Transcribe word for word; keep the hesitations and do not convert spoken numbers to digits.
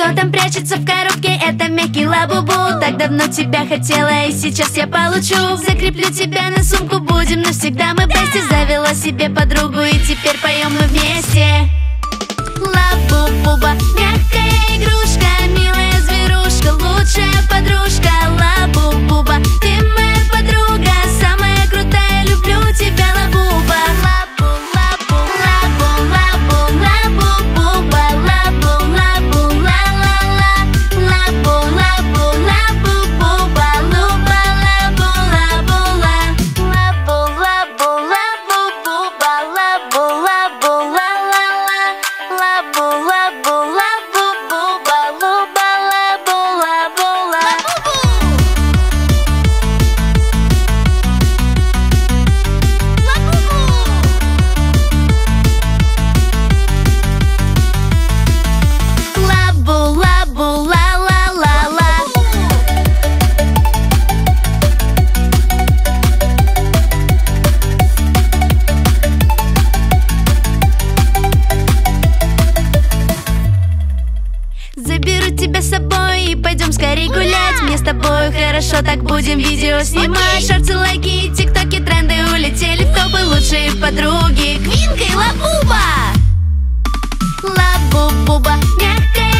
Что там прячется в коробке? Это мягкий лабубу. Так давно тебя хотела, и сейчас я получу. Закреплю тебя на сумку, будем навсегда мы вместе. Завела себе подругу, и теперь поем мы вместе. Лабубуба, мягкая игрушка, милая зверушка, лучшая подружка. Лабубуба, ты моя подруга, самая крутая, люблю тебя, лабуба. Лабу, лабу, лабу, лабу, лабубуба, лабу, лабу, ла-ла-ла, лабу, лабу, лабубуба, луба, лабу, лабу-ла, лабу, лабу, лабубуба, лабу, лабу, ла-ла-ла, лабу, лабу, лабубуба, луба, лабу, лабу-ла. Лабу, лабу, ла-ла-ла-ла. Заберу тебя с собой и пойдем скорей гулять. Мне с тобой хорошо, так будем видео снимать. Шорты, лайки, тиктоки, тренды улетели в топы. Лучшие подруги Квинка и Лабуба. Лабубуба, мягкая